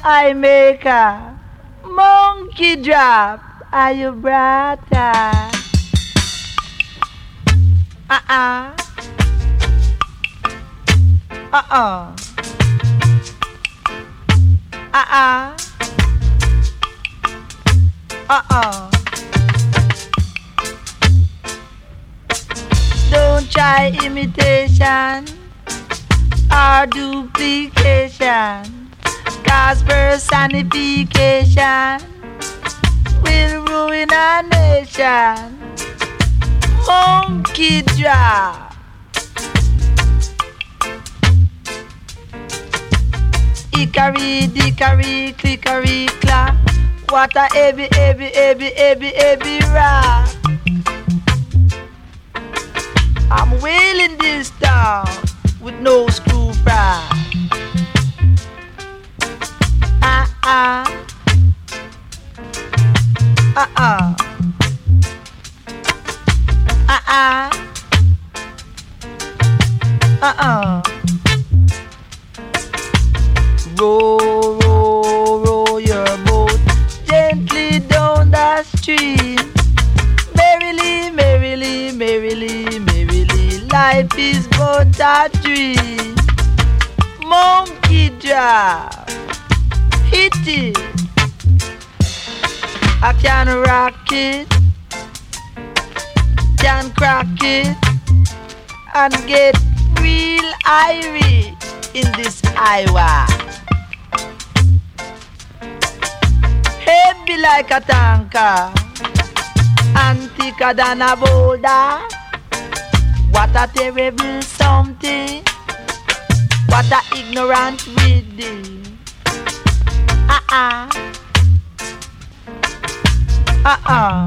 I make a monkey drop. Are you brother? Uh-uh. Uh-uh. Uh-uh. Uh-uh. Don't try imitation or duplication, 'cause personification will ruin our nation. Monkey drop. Hickory, dickory, clickery, clap. What a heavy, heavy, heavy, heavy, heavy rock. I'm wailing this down with no screw fry. Uh-uh. Uh-uh. Uh-uh. Uh-uh. Row, row, row your boat gently down the stream. Merrily, merrily, merrily, merrily, life is but a dream. Monkey drop, hit it. I can rock it, can crack it, and get real irie in this highway. Heavy like a tanker and thicker than a boulder. What a terrible something. What a ignorant reading. Uh-uh. Uh-uh.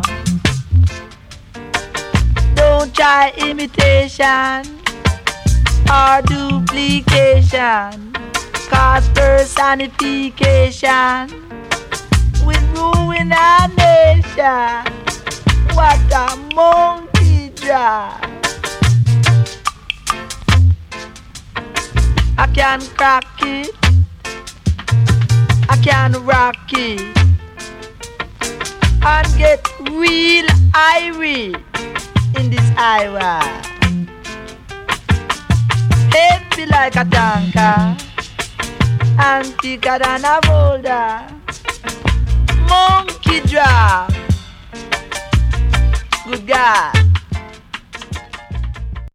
Don't try imitation or duplication, 'cause personification will ruin our nation. What a monkey drop. I can crack it, I can rock it, and get real irie in this highway. Heavy like a tanker and thicker than a boulder. Monkey drop. Good God.